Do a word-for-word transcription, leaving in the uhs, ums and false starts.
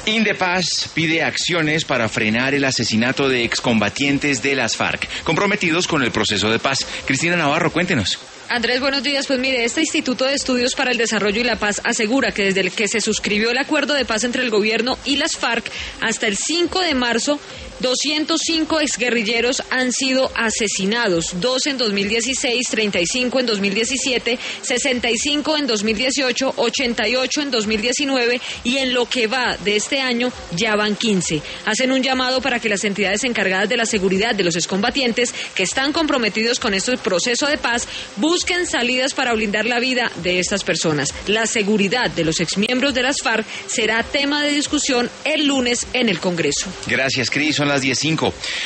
Indepaz pide acciones para frenar el asesinato de excombatientes de las FARC, comprometidos con el proceso de paz. Cristina Navarro, cuéntenos. Andrés, buenos días. Pues mire, este Instituto de Estudios para el Desarrollo y la Paz asegura que desde el que se suscribió el acuerdo de paz entre el gobierno y las FARC hasta el cinco de marzo, doscientos cinco exguerrilleros han sido asesinados, dos en dos mil dieciséis, treinta y cinco en dos mil diecisiete, sesenta y cinco en dos mil dieciocho, ochenta y ocho en dos mil diecinueve y en lo que va de este año ya van quince. Hacen un llamado para que las entidades encargadas de la seguridad de los excombatientes que están comprometidos con este proceso de paz busquen salidas para blindar la vida de estas personas. La seguridad de los exmiembros de las FARC será tema de discusión el lunes en el Congreso. Gracias, Cris. Son las diez cinco.